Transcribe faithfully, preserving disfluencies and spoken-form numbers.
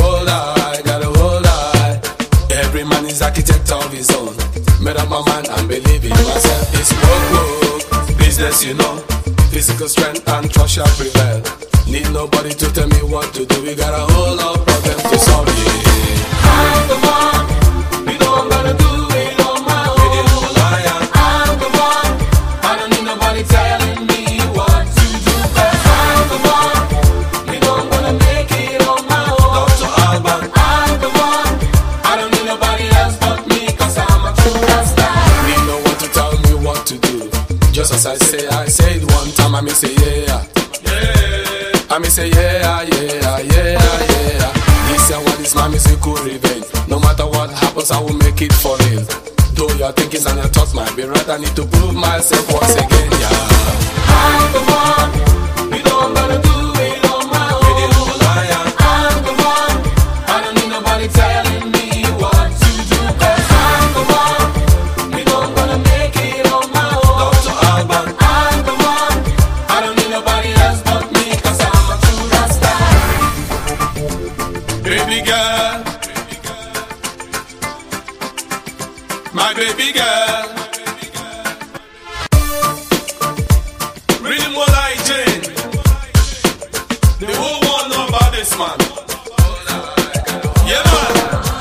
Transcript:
hold high, gotta hold high. Every man is architect of his own. Made up my mind and believe in myself. It's work, work, business, you know. Physical strength and trust shall prevail. Need nobody to tell me what to do. We got a whole lot of problems to solve, yeah. I'm the one, you know I'm gonna do it on my own. I'm the one, I don't need nobody telling me what to do. Cause I'm the one, you know I'm gonna make it on my own. Doctor Alban, I'm the one, I don't need nobody else but me. Cause I'm a true rasta. Need no one to tell me what to do. Just as I say, I say it one time, I may say yeah, yeah. I may say yeah, yeah, yeah, yeah. This and what is my musical revenge. No matter what happens, I will make it for real. Though your thinkings and your thoughts might be right, I need to prove myself once again, yeah. I'm the one, you know I'm gonna do it on my own. I'm the one, I don't need nobody telling me what to do. Cause I'm the one, you know I'm gonna make it on my own. Doctor Alban, I'm the one, I don't need nobody else but me. Cause I'm a true rasta. Baby girl, my baby girl, really more like Jane. The whole world know about this man. Yeah, man.